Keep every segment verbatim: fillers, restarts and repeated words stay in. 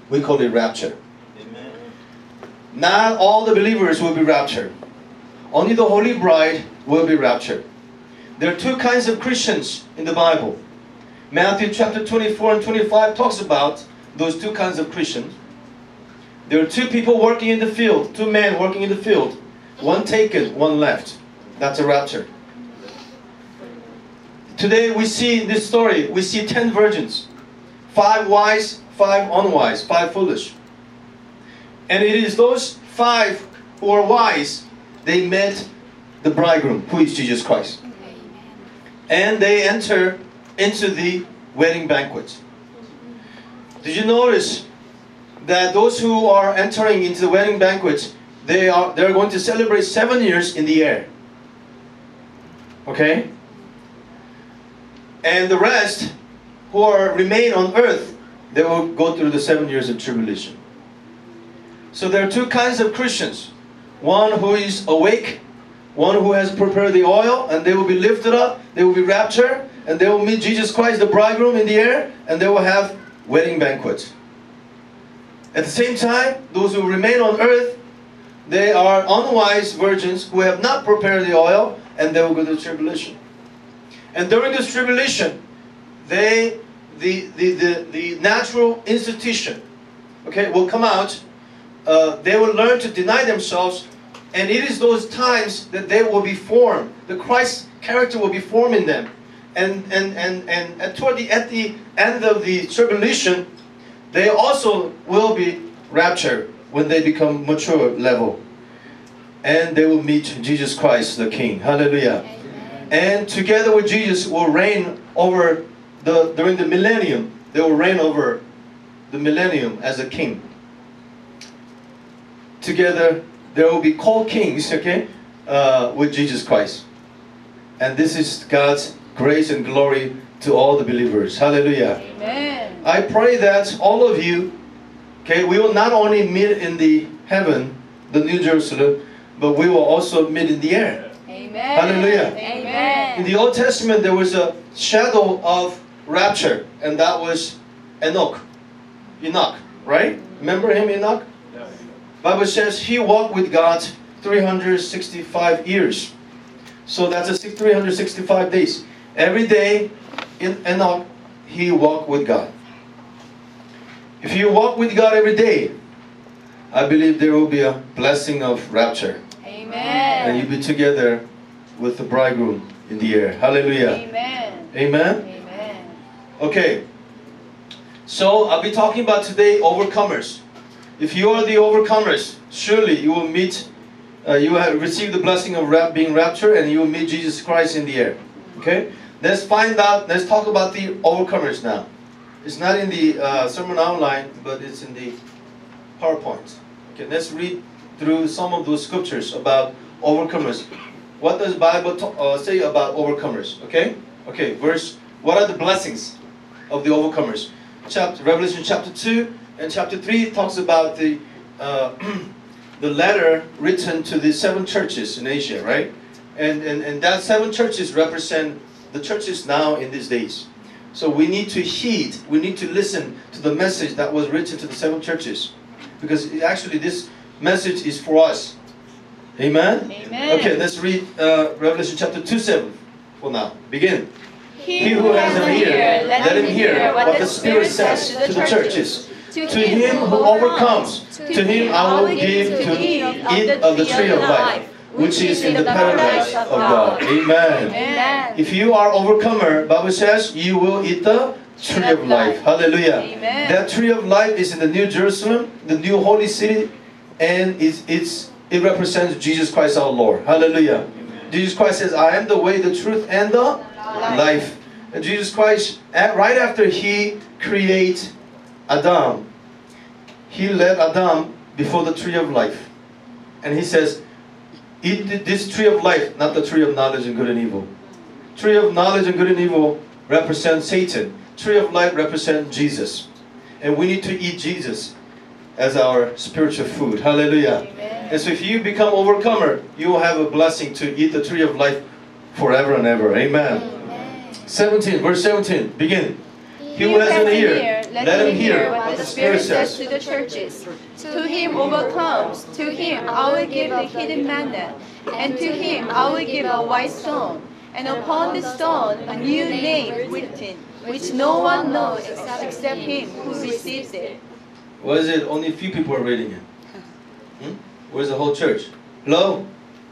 We call it rapture. Amen. Not all the believers will be raptured. Only the holy bride will be raptured. There are two kinds of Christians in the Bible. Matthew chapter twenty-four and twenty-five talks about those two kinds of Christians. There are two people working in the field, two men working in the field. One taken, one left. That's a rapture. Today we see in this story, we see ten virgins. Five wise, five unwise, five foolish. And it is those five who are wise, they met the bridegroom, who is Jesus Christ. And they enter into the wedding banquet. Did you notice that those who are entering into the wedding banquet, they are they're going to celebrate seven years in the air. Okay? And the rest who are remain on earth, they will go through the seven years of tribulation. So there are two kinds of Christians. One who is awake, one who has prepared the oil, and they will be lifted up, they will be raptured, and they will meet Jesus Christ, the bridegroom, in the air, and they will have wedding banquets. At the same time, those who remain on earth, they are unwise virgins who have not prepared the oil, and they will go through tribulation. And during this tribulation, they, the, the, the, the natural institution, okay, will come out. Uh, they will learn to deny themselves, and it is those times that they will be formed. The Christ character will be formed in them. And, and, and, and at, toward the, at the end of the tribulation, they also will be raptured when they become mature level. And they will meet Jesus Christ the King. Hallelujah. Amen. And together with Jesus will reign over the, during the millennium. They will reign over the millennium as a king. Together there will be co-kings, okay, uh, with Jesus Christ. And this is God's grace and glory to all the believers. Hallelujah. Amen. I pray that all of you, okay, we will not only meet in the heaven, the New Jerusalem, but we will also meet in the air. Amen. Hallelujah. Amen. In the Old Testament, there was a shadow of rapture, and that was Enoch. Enoch, right? Remember him, Enoch? Yes. Bible says he walked with God three hundred sixty-five years. So that's a three hundred sixty-five days. Every day in Enoch, he walked with God. If you walk with God every day, I believe there will be a blessing of rapture. Amen. And you'll be together with the bridegroom in the air. Hallelujah. Amen. Amen. Amen. Okay. So I'll be talking about today overcomers. If you are the overcomers, surely you will meet, uh, you will receive the blessing of rap, being raptured, and you will meet Jesus Christ in the air. Okay. Let's find out. Let's talk about the overcomers now. It's not in the uh, sermon outline, but it's in the PowerPoint. Okay, let's read through some of those scriptures about overcomers. What does the Bible t- uh, say about overcomers? Okay, okay. Verse. What are the blessings of the overcomers? Chapter Revelation chapter two and chapter three talks about the uh, the letter written to the seven churches in Asia, right? And and and that seven churches represent the churches now in these days. So we need to heed, we need to listen to the message that was written to the seven churches. Because it, actually this message is for us. Amen? Amen. Okay, let's read uh, Revelation chapter two, seven for now. Begin. He, he who has an ear, let him hear what the Spirit says to the churches. To him who overcomes, to him I will give to eat of the tree of life, which is in the paradise of God. Amen. Amen. If you are overcomer, Bible says you will eat the tree of life. Hallelujah. Amen. That tree of life is in the New Jerusalem, the new holy city, and it's, it's, it represents Jesus Christ our Lord. Hallelujah. Amen. Jesus Christ says, I am the way, the truth, and the life. life. And Jesus Christ, right after He created Adam, He led Adam before the tree of life. And He says, eat this tree of life, not the tree of knowledge and good and evil. Tree of knowledge and good and evil represents Satan. Tree of life represents Jesus. And we need to eat Jesus as our spiritual food. Hallelujah. Amen. And so if you become overcomer, you will have a blessing to eat the tree of life forever and ever. Amen. Amen. seventeen, verse seventeen, begin. He who has an ear, let him hear what the Spirit says to the churches. To him overcomes, to him I will give the hidden manna, and to him I will give a white stone, and upon the stone a new name written, which no one knows except him who receives it. What is it? Only a few people are reading it. Hmm? Where's the whole church? Hello?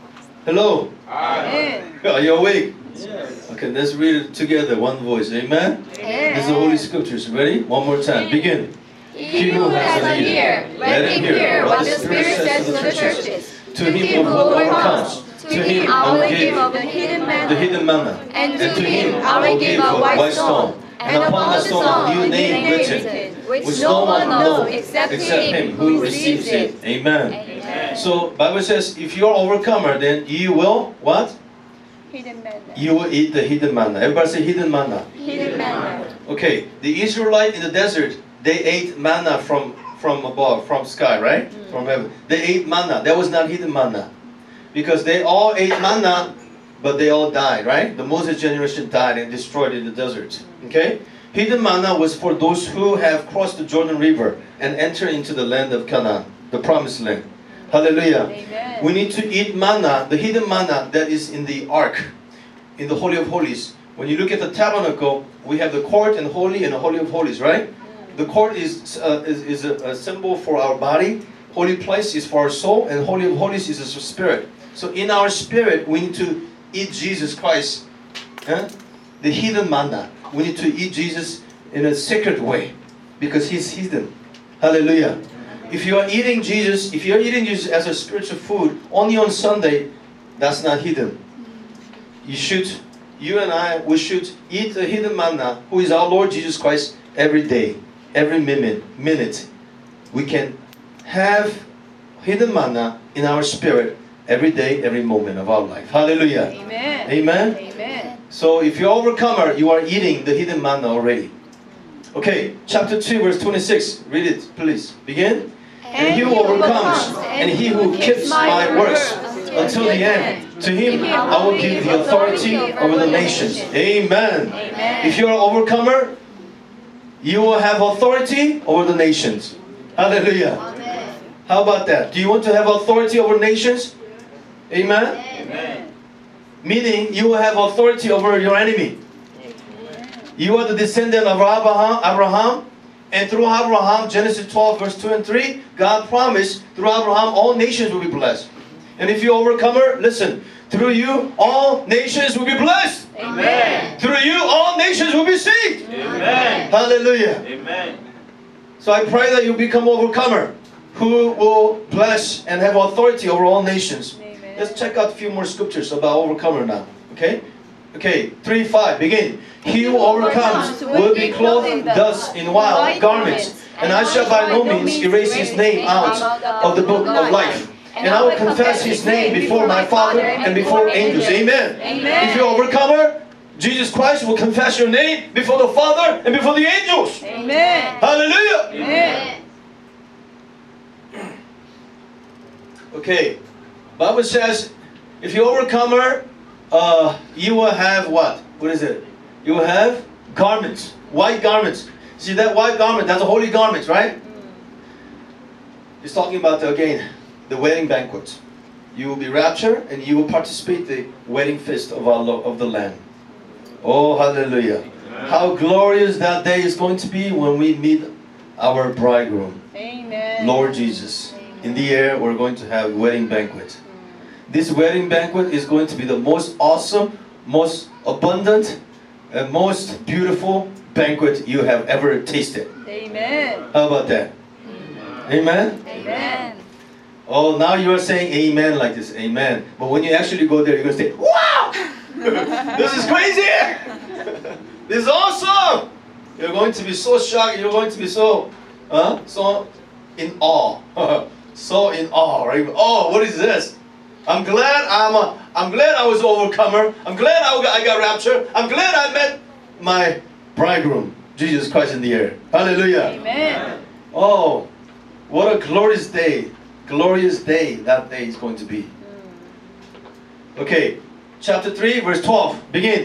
Hello? Amen. Are you awake? Yes. Okay, let's read it together, one voice. Amen? Amen. This is the Holy Scriptures. Ready? One more time. Begin. He who has an ear, let him hear what the Spirit says to the churches. To him who overcomes, to him I will give the hidden manna, the hidden manna. And to him I will give a white stone, and upon the stone a new name written, which no one knows except him who receives it. Amen. Amen. So Bible says, if you are overcomer, then you will what? Hidden manna. You will eat the hidden manna. Everybody say hidden manna. Hidden manna. Okay, the Israelite in the desert, they ate manna from from above, from sky, right? Mm. From heaven. They ate manna. That was not hidden manna, because they all ate manna, but they all died, right? The Moses generation died and destroyed in the desert. Okay, hidden manna was for those who have crossed the Jordan River and entered into the land of Canaan, the promised land. Hallelujah. Amen. We need to eat manna, the hidden manna that is in the ark, in the Holy of Holies. When you look at the tabernacle, we have the court and holy and the Holy of Holies, right? The court is, uh, is, is a, a symbol for our body. Holy place is for our soul, and Holy of Holies is a spirit. So in our spirit, we need to eat Jesus Christ. Huh? The hidden manna. We need to eat Jesus in a sacred way, because He's hidden. Hallelujah. If you are eating Jesus, if you are eating Jesus as a spiritual food only on Sunday, that's not hidden. You should, you and I, we should eat the hidden manna, who is our Lord Jesus Christ, every day, every minute. Minute, we can have hidden manna in our spirit every day, every moment of our life. Hallelujah. Amen. Amen. Amen. So if you're overcomer, you are eating the hidden manna already. Okay, chapter two, verse twenty-six. Read it, please. Begin. And he who overcomes, and he who keeps my works until the end, to him I will give the authority over the nations. Amen. If you are an overcomer, you will have authority over the nations. Hallelujah. How about that? Do you want to have authority over nations? Amen. Amen. Meaning you will have authority over your enemy. You are the descendant of Abraham, Abraham, and through Abraham, Genesis twelve, verse two and three, God promised through Abraham all nations will be blessed. And if you're overcomer, listen, through you all nations will be blessed. Amen. Through you all nations will be saved. Amen. Hallelujah. Amen. So I pray that you become overcomer, who will bless and have authority over all nations. Amen. Let's check out a few more scriptures about overcomer now. Okay? Okay, three five, begin. He who overcomes will be clothed thus in white garments, and I shall by no means erase his name out of the book of life. And I will confess his name before my Father and before angels. Amen. Amen. If you're overcomer, Jesus Christ will confess your name before the Father and before the angels. Amen. Hallelujah. Amen. Okay, Bible says, if you're overcomer, uh, you will have what? What is it? You will have garments, white garments. See that white garment? That's a holy garment, right? It's talking about, again, the wedding banquet. You will be raptured and you will participate in the wedding feast of our Lord, of the Lamb. Oh, hallelujah. Amen. How glorious that day is going to be when we meet our bridegroom. Amen. Lord Jesus. Amen. In the air, we're going to have wedding banquet. This wedding banquet is going to be the most awesome, most abundant, and most beautiful banquet you have ever tasted. Amen. How about that? Amen? Amen. Oh, now you are saying amen like this. Amen. But when you actually go there, you're going to say, wow! This is crazy! This is awesome! You're going to be so shocked. You're going to be so, uh, so in awe. So in awe, right? Oh, what is this? I'm glad I'm a, I'm glad I was an overcomer. I'm glad I got, I got raptured. I'm glad I met my bridegroom, Jesus Christ, in the air. Hallelujah. Amen. Oh, what a glorious day. Glorious day that day is going to be. Okay, chapter three, verse twelve. Begin.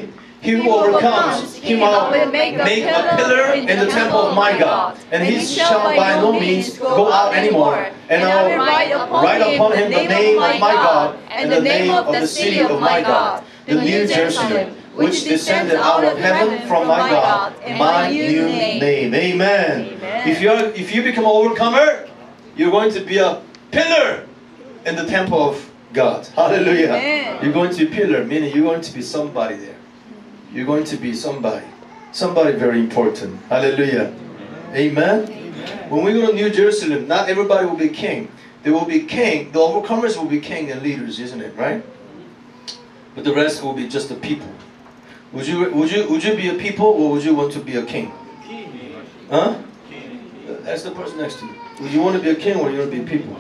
He who overcomes, he will make a pillar in the temple of my God, and he shall by no means go out anymore. And I will write upon him the name of my God and the name of the city of my God, the New Jerusalem, which descended out of heaven from my God, my new name. Amen. If you are, if you become an overcomer, you're going to be a pillar in the temple of God. Hallelujah. Amen. You're going to be a pillar, meaning you're going to be somebody there. You're going to be somebody. Somebody very important. Hallelujah. Amen. Amen. When we go to New Jerusalem, not everybody will be king. There will be king. The overcomers will be king and leaders, isn't it? Right? But the rest will be just the people. Would you, would you, would you be a people, or would you want to be a king? Huh? Ask the person next to you. Would you want to be a king, or you want to be a people?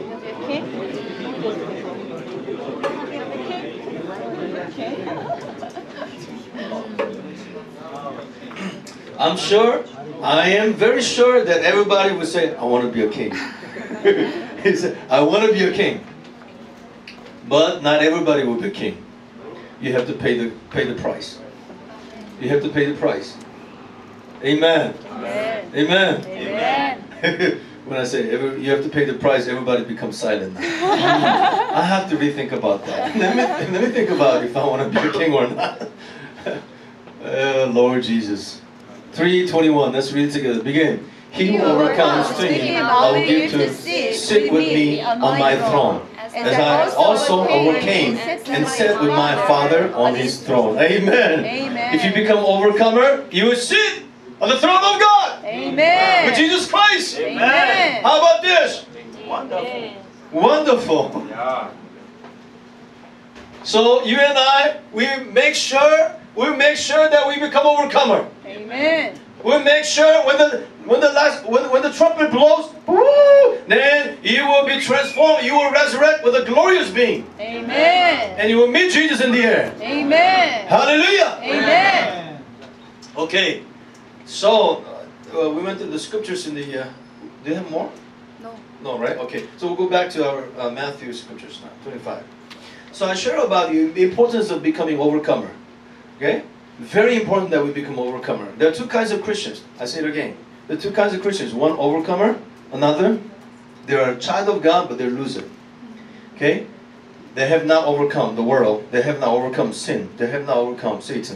I'm sure, I am very sure that everybody would say, I want to be a king. He said, I want to be a king. But not everybody will be a king. You have to pay the, pay the price. You have to pay the price. Amen. Amen. Amen. Amen. When I say every, you have to pay the price, everybody becomes silent. I have to rethink about that. Let me, let me think about if I want to be a king or not. uh, Lord Jesus. three twenty-one, let's read it together. Begin. He who overcomes to him, I will give to sit with me on my throne, as I also overcame and sat with my Father on his throne. Amen. Amen. If you become overcomer, you will sit on the throne of God. Amen. With Jesus Christ. Amen. How about this? Wonderful. Wonderful. Yeah. So you and I, we make sure we make sure that we become overcomer. Amen. We make sure when the when the last when, when the trumpet blows, woo, then you will be transformed. You will resurrect with a glorious being. Amen. And you will meet Jesus in the air. Amen. Hallelujah. Amen. Okay. So uh, we went to the scriptures in the. Uh, do you have more? No. No, right? Okay. So we'll go back to our uh, Matthew scriptures now, twenty-five. So I share about you the importance of becoming overcomer. Okay? Very important that we become overcomer. There are two kinds of Christians. I say it again. There are two kinds of Christians. One overcomer, another, they are a child of God, but they're loser. Okay? They have not overcome the world. They have not overcome sin. They have not overcome Satan.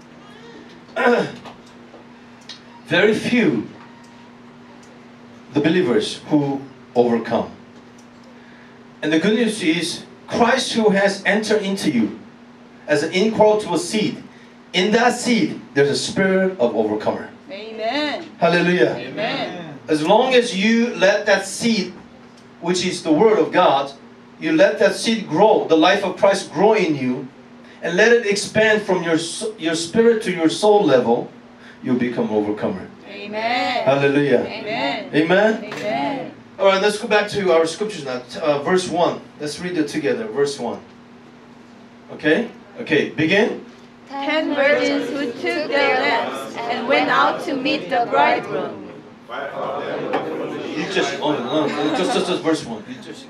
Very few the believers who overcome. And the good news is Christ who has entered into you as an incorruptible seed. In that seed, there's a spirit of overcomer. Amen. Hallelujah. Amen. As long as you let that seed, which is the Word of God, you let that seed grow, the life of Christ grow in you, and let it expand from your your spirit to your soul level, you'll become overcomer. Amen. Hallelujah. Amen. Amen. Amen. All right, let's go back to our scriptures now. Uh, verse one. Let's read it together. Verse one. Okay? Okay, begin. Ten virgins who took their lamps and went out to meet the bridegroom. You just, oh, no, just, just, just verse one. You just,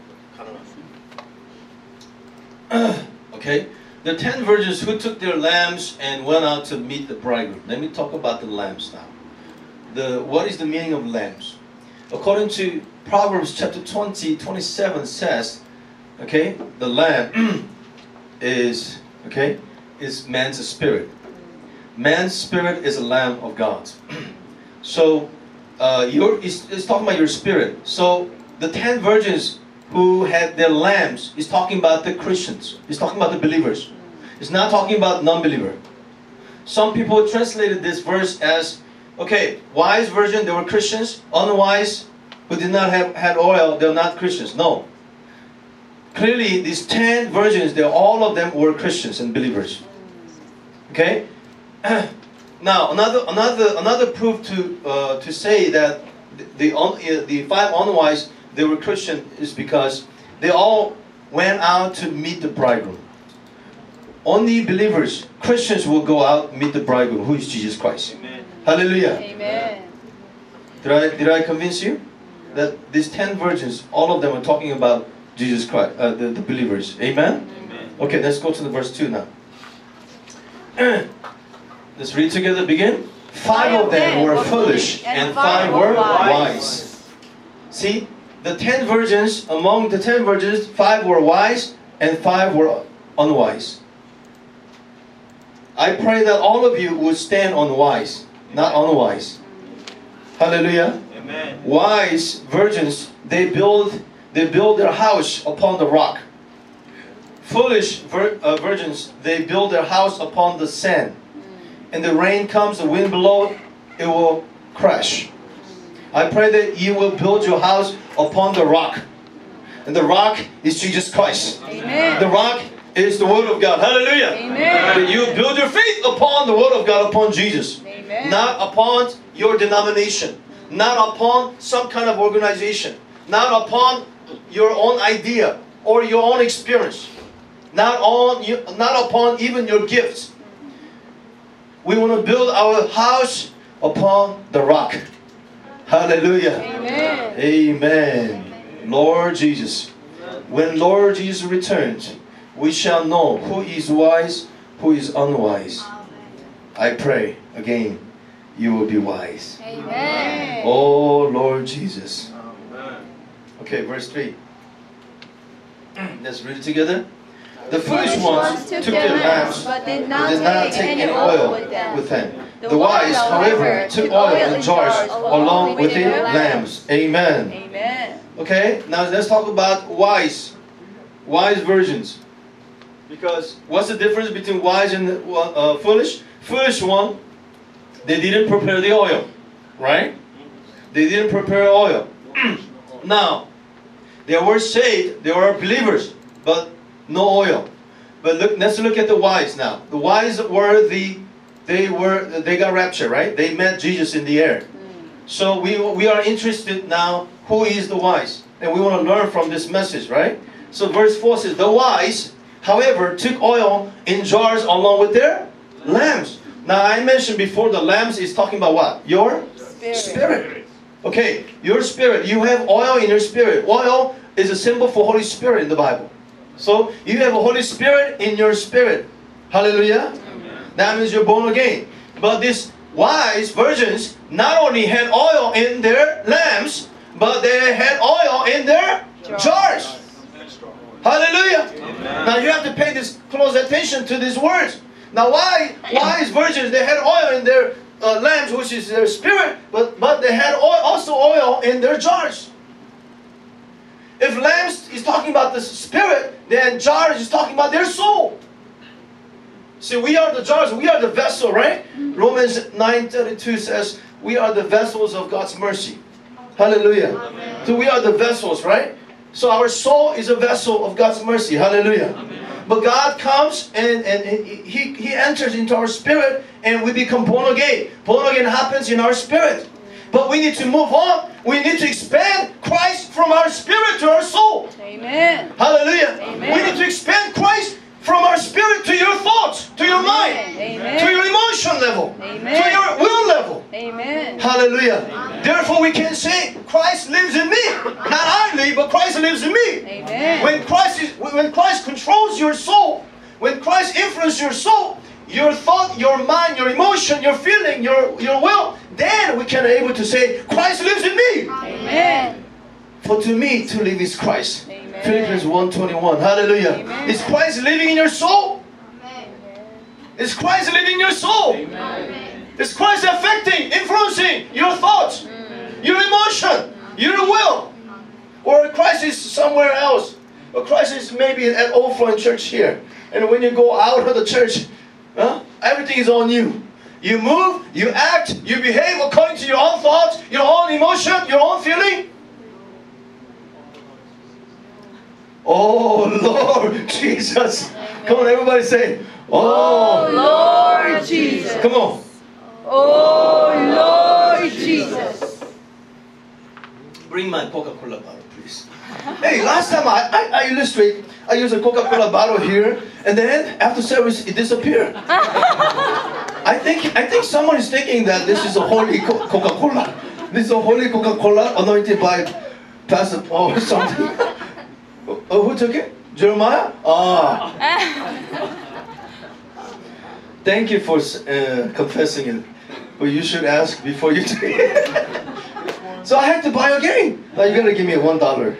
okay. The ten virgins who took their lamps and went out to meet the bridegroom. Let me talk about the lamps now. The what is the meaning of lamps? According to Proverbs chapter twenty, twenty-seven says, okay, the lamp is, okay, is man's spirit. Man's spirit is a lamp of God. So, uh, your it's, it's talking about your spirit. So, the ten virgins who had their lamps is talking about the Christians. It's talking about the believers. It's not talking about non-believer. Some people translated this verse as, okay, wise virgin, they were Christians. Unwise, who did not have had oil, they were not Christians. No. Clearly, these ten virgins, they all of them were Christians and believers. Okay. Now, another another another proof to uh, to say that the the, the five unwise they were Christian is because they all went out to meet the bridegroom. Only believers, Christians, will go out and meet the bridegroom, who is Jesus Christ. Amen. Hallelujah. Amen. Did I did I convince you that these ten virgins, all of them are talking about Jesus Christ, uh, the, the believers. Amen? Amen. Okay, let's go to the verse two now. Let's read together. Begin. Five of them were foolish, and five were wise. See, the ten virgins, among the ten virgins, five were wise, and five were unwise. I pray that all of you would stand on wise, not unwise. Hallelujah. Amen. Wise virgins, they build, they build their house upon the rock. Foolish vir uh, virgins, they build their house upon the sand. And the rain comes, the wind blows, it will crash. I pray that you will build your house upon the rock. And the rock is Jesus Christ. Amen. The rock is the Word of God. Hallelujah. Amen. That you build your faith upon the Word of God, upon Jesus. Amen. Not upon your denomination. Not upon some kind of organization. Not upon your own idea or your own experience. Not on you, not upon even your gifts. We want to build our house upon the rock. Hallelujah. Amen. Amen. Lord Jesus. When Lord Jesus returns, we shall know who is wise, who is unwise. I pray again, you will be wise. Amen. Oh Lord Jesus. Okay, verse three. Let's read it together. The foolish ones took their lamps, but did but not did not take any oil with them. with them. The wise, however, took oil in jars along with their lamps. Amen. Amen. Okay, now let's talk about wise, wise virgins. Because what's the difference between wise and uh, foolish? Foolish one, they didn't prepare the oil, right? They didn't prepare oil. Now, they were saved, they were believers, but no oil. But look, let's look at the wise now. The wise were the, they were, they got raptured, right? They met Jesus in the air. So we, we are interested now, who is the wise? And we want to learn from this message, right? So verse four says, the wise, however, took oil in jars along with their lamps. Now I mentioned before, the lamps is talking about what? Your Spirit. spirit. Okay, your spirit. You have oil in your spirit. Oil is a symbol for Holy Spirit in the Bible. So you have a Holy Spirit in your spirit. Hallelujah. Amen. That means you're born again. But these wise virgins not only had oil in their lamps, but they had oil in their jars. jars. Hallelujah. Amen. Now you have to pay this close attention to these words. Now why wise virgins, they had oil in their uh, lamps, which is their spirit, but, but they had oil, also oil in their jars. If lamps is talking about the spirit, then jars is talking about their soul. See, we are the jars, we are the vessel, right? Romans nine thirty-two says, we are the vessels of God's mercy. Hallelujah. Amen. So we are the vessels, right? So our soul is a vessel of God's mercy. Hallelujah. Amen. But God comes and, and he, he enters into our spirit and we become born again. Born again happens in our spirit. But we need to move on. We need to expand Christ from our spirit to our soul. Amen. Hallelujah. Amen. We need to expand Christ from our spirit to your thoughts, to your mind, Amen. to your emotion level, Amen. to your will level. Amen. Hallelujah. Amen. Therefore we can say, Christ lives in me. Not I live, but Christ lives in me. Amen. When Christ is, when Christ controls your soul, when Christ influences your soul, your thought, your mind, your emotion, your feeling, your, your will, then we can be able to say, Christ lives in me. Amen. For to me, to live is Christ. Amen. Philippians one twenty-one. Hallelujah. Amen. Is Christ living in your soul? Amen. Is Christ living in your soul? Amen. Is Christ affecting, influencing your thoughts, mm. your emotion, your will? Or Christ is somewhere else? Or Christ is maybe at overflow in church here. And when you go out of the church, huh, everything is on you. You move, you act, you behave according to your own thoughts, your own emotion, your own feeling. Oh Lord Jesus. Come on, everybody say, oh, Oh Lord Jesus. Come on. Oh Lord Jesus. Bring my Coca-Cola bottle, please. Hey, last time I, I, I illustrate, I use a Coca-Cola bottle here, and then after service it disappeared. I think I think someone is thinking that this is a holy Co- Coca-Cola. This is a holy Coca-Cola anointed by Pastor Paul or something. Oh, who took it? Jeremiah? Ah. Thank you for uh, confessing it. But you should ask before you do it. So I had to buy again. Now you're gonna give me a one dollar.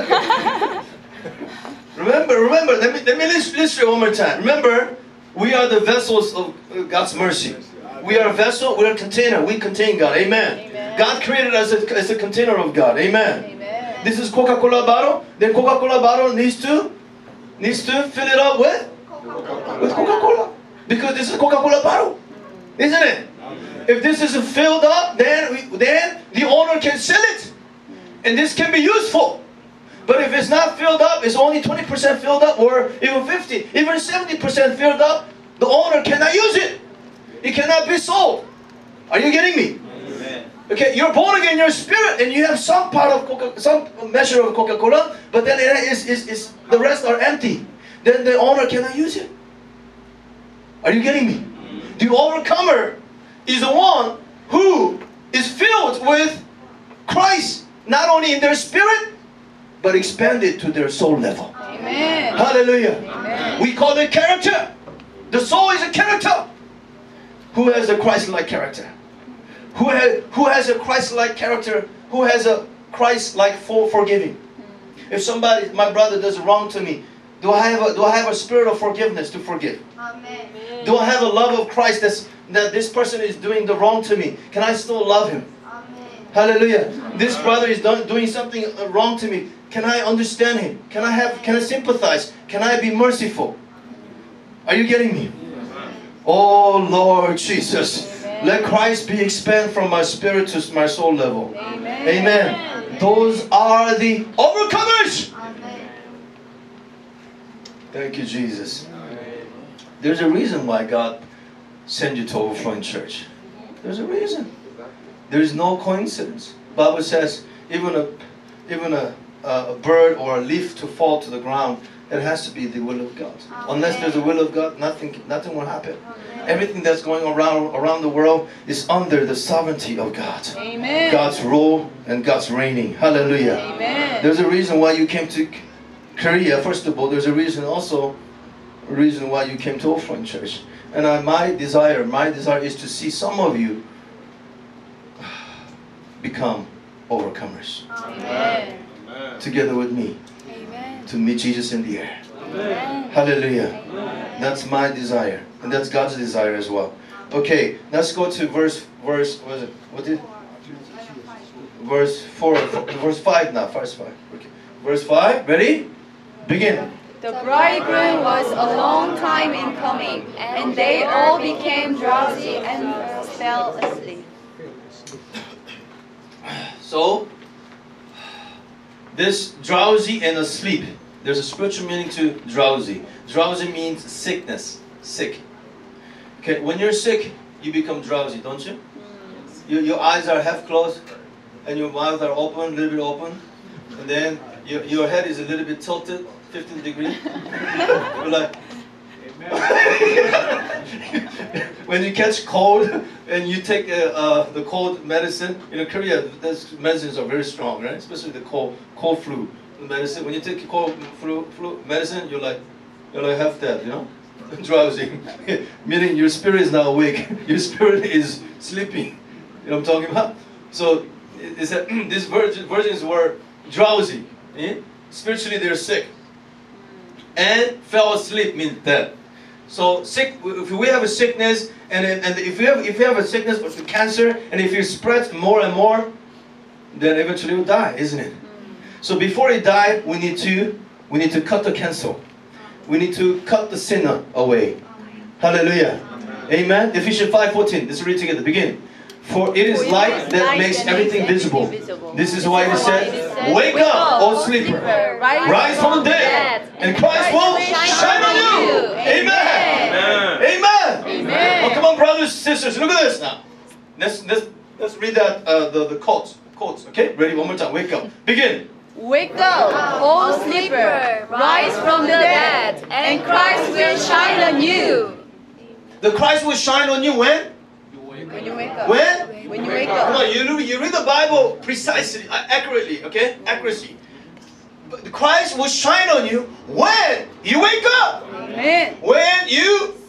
Remember, remember. Let me let me list, list it one more time. Remember, we are the vessels of God's mercy. We are a vessel. We are a container. We contain God. Amen. Amen. God created us as a, as a container of God. Amen. Amen. This is Coca-Cola bottle. Then Coca-Cola bottle needs to needs to fill it up with Coca-Cola. With Coca-Cola. Because this is a Coca-Cola bottle, isn't it? If this isn't filled up, then we, then the owner can sell it, and this can be useful. But if it's not filled up, it's only twenty percent filled up, or even fifty, even seventy percent filled up, the owner cannot use it. It cannot be sold. Are you getting me? Amen. Okay, you're born again in your spirit, and you have some part of Coca, some measure of Coca-Cola, but then it is, is, is the rest are empty. Then the owner cannot use it. Are you getting me? The overcomer is the one who is filled with Christ, not only in their spirit, but expanded to their soul level. Amen. Hallelujah. Amen. We call it character. The soul is a character. Who has a Christ-like character? Who has, who has a Christ-like character? Who has a Christ-like for forgiving? If somebody, my brother, does wrong to me, do I have a, do I have a spirit of forgiveness to forgive? Amen. Do I have a love of Christ that's, that this person is doing the wrong to me? Can I still love him? Amen. Hallelujah. This brother is done, doing something wrong to me. Can I understand him? Can I have? Can I sympathize? Can I be merciful? Are you getting me? Oh Lord Jesus, Amen. Let Christ be expanded from my spirit to my soul level. Amen. Amen. Those are the overcomers. Amen. Thank you, Jesus. There's a reason why God sent you to Overflowing Church. There's a reason. There's no coincidence. Bible says even a even a, a bird or a leaf to fall to the ground, it has to be the will of God. Amen. Unless there's a will of God, nothing nothing will happen. Amen. Everything that's going around around the world is under the sovereignty of God. Amen. God's rule and God's reigning. Hallelujah. Amen. There's a reason why you came to Korea. First of all, there's a reason also a reason why you came to Overflowing Church. And I, my desire, my desire is to see some of you become overcomers. Amen. Together with me. Amen. To meet Jesus in the air. Amen. Hallelujah. Amen. That's my desire. And that's God's desire as well. Okay, let's go to verse, verse, what is it? What did? Verse four, verse five now, verse five. Okay. Verse five, ready? Begin. The bridegroom was a long time in coming, and they all became drowsy and fell asleep. So, this drowsy and asleep, there's a spiritual meaning to drowsy. Drowsy means sickness, sick. Okay, when you're sick, you become drowsy, don't you? Your, your eyes are half closed, and your mouth are open, a little bit open, and then your, your head is a little bit tilted, fifteen degrees. You're like, when you catch cold and you take uh, uh, the cold medicine, in Korea, those medicines are very strong, right? Especially the cold, cold flu medicine. When you take cold flu, flu medicine, you're like, you're like half dead, you know, drowsy. Meaning your spirit is not awake. Your spirit is sleeping. You know what I'm talking about? So it's that these virgin, virgins were drowsy. Eh? Spiritually, they're sick. And fell asleep means dead. So sick. If we have a sickness, and and if you have if you have a sickness or cancer, and if it spreads more and more, then eventually you'll die, isn't it? So before you die, we need to we need to cut the cancer. We need to cut the sinner away. Hallelujah. Amen. Ephesians five fourteen. Let's read together. Begin. For it is light that makes everything visible. This is why it said, wake up, O sleeper, rise from the dead, and Christ will shine on you. Amen. Amen. Amen. Oh, come on, brothers and sisters, look at this now. Let's let's let's read that uh, the the quotes. Quotes. Okay, ready? One more time. Wake up. Begin. Wake up, O sleeper, rise from the dead, and Christ will shine on you. The Christ will shine on you when? When you wake up. When? When you wake up. Come on, you, you read the Bible precisely, uh, accurately, okay? Accuracy. But Christ will shine on you when you wake up. Amen. When you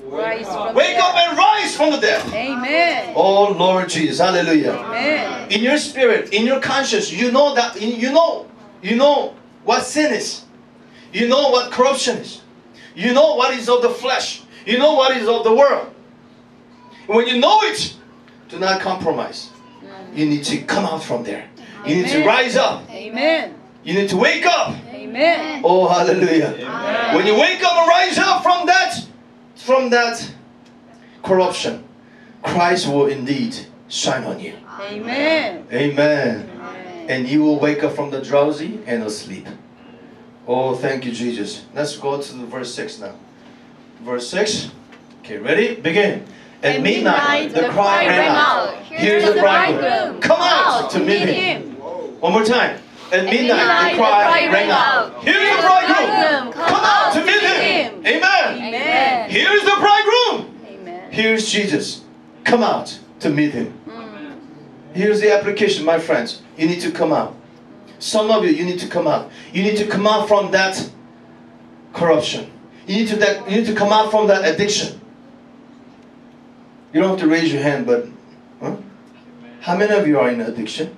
Rise from Wake the up dead. and rise from the dead. Amen. Oh Lord Jesus, hallelujah. Amen. In your spirit, in your conscience, you know that you know, you know what sin is. You know what corruption is. You know what is of the flesh. You know what is of the world. When you know it, do not compromise. You need to come out from there. You need to rise up. Amen. You need to wake up. Amen. Oh, hallelujah. Amen. When you wake up and rise up from that, from that corruption, Christ will indeed shine on you. Amen. Amen. Amen. And you will wake up from the drowsy and asleep. Oh, thank you, Jesus. Let's go to the verse six now. Verse six. Okay, ready? Begin. At midnight, the cry rang out. Here's the bridegroom. Come out to meet him. One more time. At midnight, the cry rang out. Here's the bridegroom. Come out to meet him. Amen. Amen. Here's the bridegroom. Amen. Here's Jesus. Come out to meet him. Here's the application, my friends. You need to come out. Some of you, you need to come out. You need to come out from that corruption. You need to that. You need to come out from that addiction. You don't have to raise your hand, but huh? How many of you are in addiction?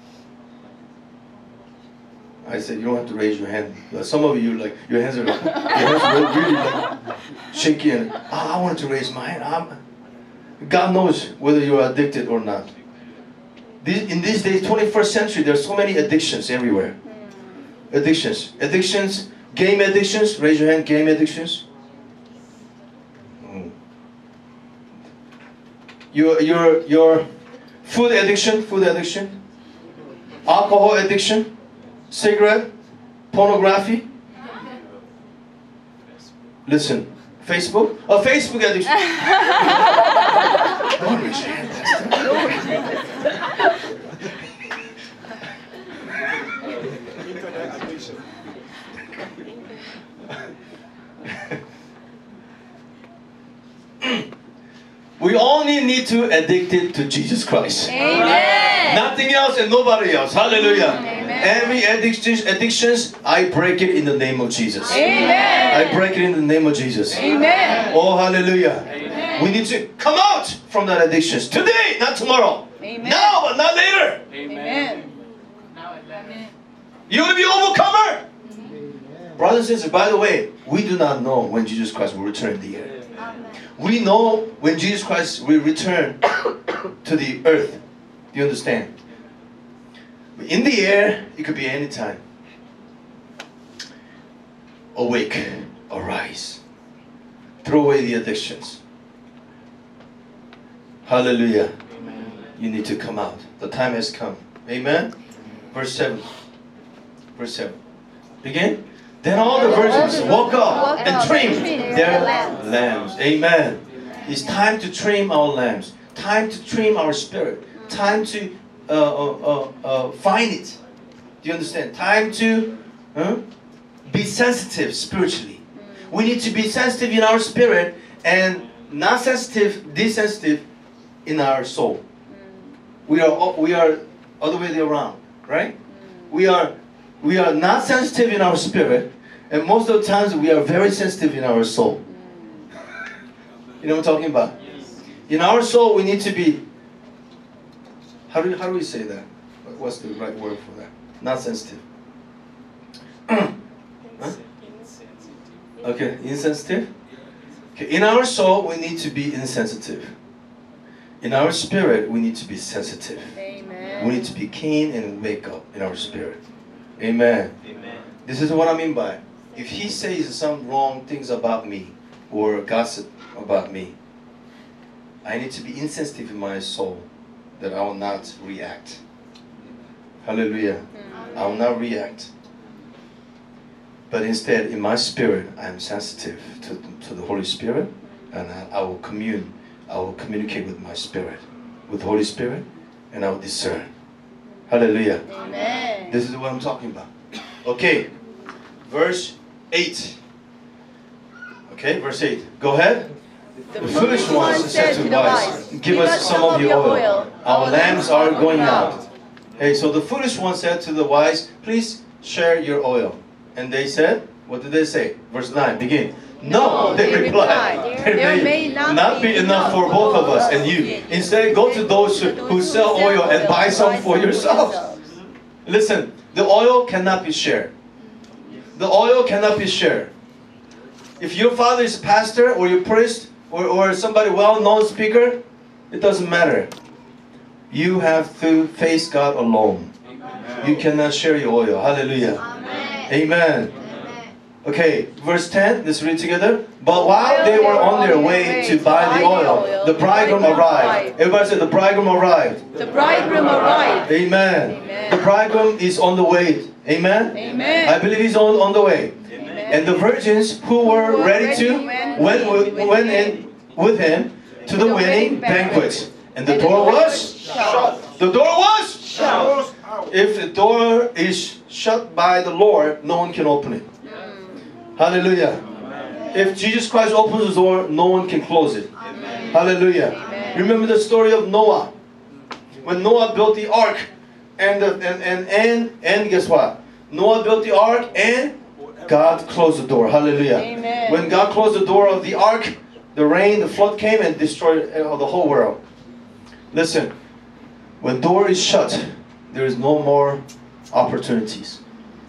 I said you don't have to raise your hand. Some of you, like your hands are, like, your hands are really like shaky, and oh, I wanted to raise my hand. I'm, God knows whether you are addicted or not. These, in these days, twenty-first century, there are so many addictions everywhere. Addictions, addictions, game addictions. Raise your hand. Game addictions. Mm. Your your your food addiction, food addiction, alcohol addiction, cigarette, pornography. Listen, Facebook, a Facebook addiction. Don't raise your hand. We only need to addict it to Jesus Christ. Amen. Nothing else and nobody else. Hallelujah. Amen. Every addiction, addictions, I break it in the name of Jesus. Amen. I break it in the name of Jesus. Amen. Oh, hallelujah. Amen. We need to come out from that addictions today, not tomorrow. Amen. Now, but not later. Amen. You want to be an overcomer? Amen. Brothers and sisters, by the way, we do not know when Jesus Christ will return in the air. We know when Jesus Christ will return to the earth. Do you understand? In the air, it could be any time. Awake, arise. Throw away the addictions. Hallelujah. Amen. You need to come out. The time has come. Amen. Verse seven. Verse seven. Begin. Then all the virgins woke up and trimmed their lambs. Amen. It's time to trim our lambs. Time to trim our spirit. Time to uh, uh, uh, uh, find it. Do you understand? Time to uh, be sensitive spiritually. We need to be sensitive in our spirit and not sensitive, desensitive in our soul. We are we are other way around, right? We are we are not sensitive in our spirit, and most of the times we are very sensitive in our soul. You know what I'm talking about? In our soul, we need to be. How do how do we say that? What's the right word for that? Not sensitive. Huh? Okay, insensitive. Okay, in our soul, we need to be insensitive. In our spirit, we need to be sensitive. Amen. We need to be keen and wake up in our spirit. Amen. Amen. This is what I mean by, if he says some wrong things about me or gossip about me, I need to be insensitive in my soul that I will not react. Hallelujah. Mm-hmm. I will not react. But instead, in my spirit, I am sensitive to, to the Holy Spirit, and I, I will commune. I will communicate with my spirit, with the Holy Spirit, and I will discern. Hallelujah. Amen. This is what I'm talking about. Okay, verse eight. Okay, verse eight. Go ahead. The, the foolish ones said to the wise, give, give us some of your oil. oil. Our lamps are going out. Hey, so the foolish one said to the wise, please share your oil. And they said, What did they say? Verse nine, begin. No, No, they they replied. replied, There "There may may not not be be enough for both of us and you. Instead, go to those who who sell oil and buy some for yourselves. Listen, the oil cannot be shared. The oil cannot be shared. If your father is a pastor or your priest or, or somebody well-known speaker, it doesn't matter. You have to face God alone. You cannot share your oil. Hallelujah. Amen. Amen. Okay, verse ten, let's read together. But while they were on their way to buy the oil, the bridegroom arrived. Everybody said, the bridegroom arrived. The bridegroom arrived. Amen. Amen. The bridegroom is on the way. Amen? Amen. I believe he's on, on the way. Amen. And the virgins who were ready to went, with, went in with him to the wedding banquet. And the door was shut. The door was shut. If the door is shut by the Lord, no one can open it. Hallelujah. If Jesus Christ opens the door, no one can close it. Amen. Hallelujah. Amen. Remember the story of Noah. When Noah built the ark, and, the, and, and, and, and guess what? Noah built the ark and God closed the door. Hallelujah. Amen. When God closed the door of the ark, the rain, the flood came and destroyed the whole world. Listen, when door is shut, there is no more opportunities.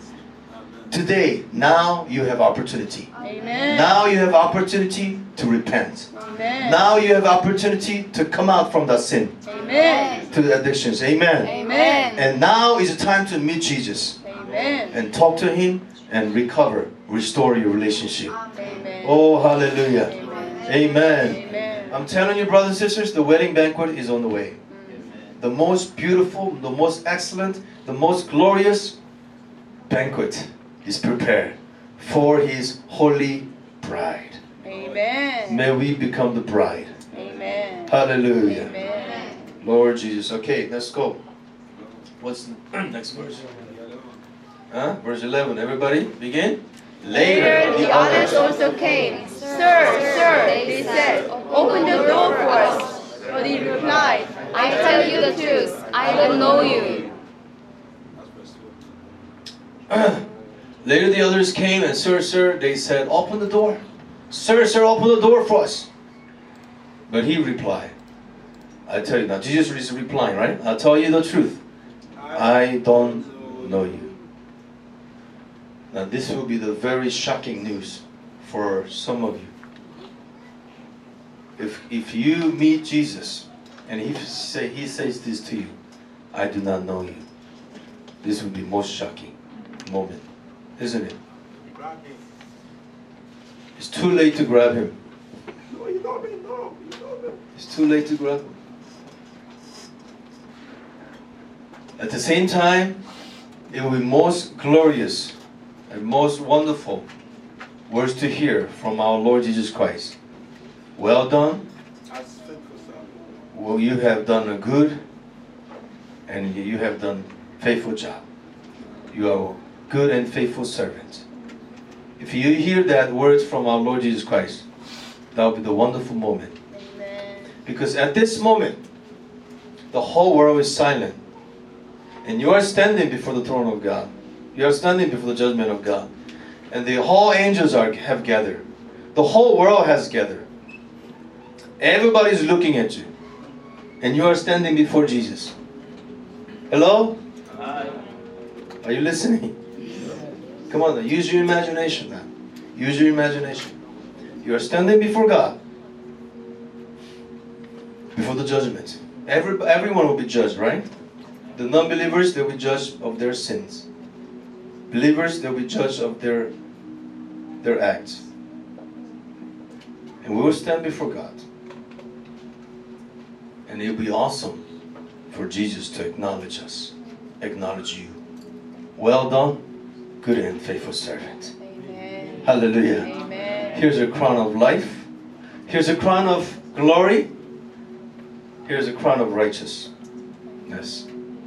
Today, now you have opportunity. Amen. Now you have opportunity to repent. Amen. Now you have opportunity to come out from that sin. Amen. To the addictions. Amen. Amen. And now is the time to meet Jesus. Amen. And talk to Him and recover, restore your relationship. Amen. Oh, hallelujah. Amen. Amen. Amen. I'm telling you, brothers and sisters, the wedding banquet is on the way. The most beautiful, the most excellent, the most glorious banquet is prepared for His holy bride. Amen. May we become the bride. Amen. Hallelujah. Amen. Lord Jesus. Okay, let's go. What's the next verse? Huh? Verse eleven. Everybody, begin. Later, the others also came. Sir, sir, they said, open the door for us. But he replied, I tell you the truth, I don't know you. Later the others came and, sir, sir, they said, open the door. Sir, sir, open the door for us. But he replied, I tell you now, Jesus is replying, right? I'll tell you the truth. I don't know you. Now this will be the very shocking news for some of you. If, if you meet Jesus and he, say, he says this to you, I do not know you. This will be most shocking moment. Isn't it? It's too late to grab him. No, you know me, no. You know me. It's too late to grab him. At the same time, it will be most glorious and most wonderful words to hear from our Lord Jesus Christ. Well done. Well, you have done a good and you have done faithful job. You are good and faithful servant. If you hear that words from our Lord Jesus Christ, that will be the wonderful moment. Amen. Because at this moment, the whole world is silent. And you are standing before the throne of God. You are standing before the judgment of God. And the whole angels are, have gathered. The whole world has gathered. Everybody is looking at you. And you are standing before Jesus. Hello? Hi. Are you listening? Come on, now, use your imagination now. Use your imagination. You are standing before God. Before the judgment. Every, everyone will be judged, right? The non-believers, they will be judged of their sins. Believers, they will be judged of their, their acts. And we will stand before God. And it will be awesome for Jesus to acknowledge us. Acknowledge you. Well done, good and faithful servant. Amen. Hallelujah. Amen. Here's a crown of life. Here's a crown of glory. Here's a crown of righteousness.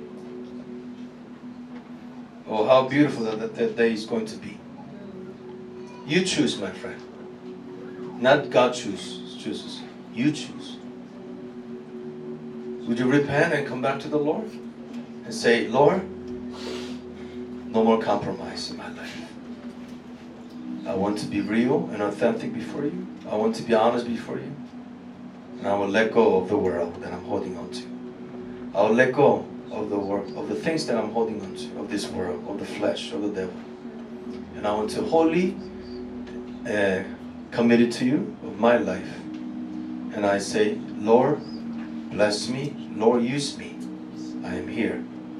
Oh, how beautiful that, that, that day is going to be. You choose, my friend. Not God choose, chooses. You choose. Would you repent and come back to the Lord? And say, Lord, no more compromise in my life. I want to be real and authentic before you. I want to be honest before you. And I will let go of the world that I'm holding on to. I will let go of the work, of the things that I'm holding on to, of this world, of the flesh, of the devil. And I want to wholly uh, commit it to you, of my life. And I say, Lord, bless me. Lord, use me. I am here.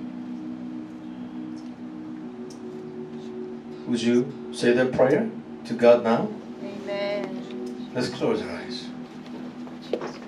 Would you say that prayer to God now? Amen. Let's close our eyes.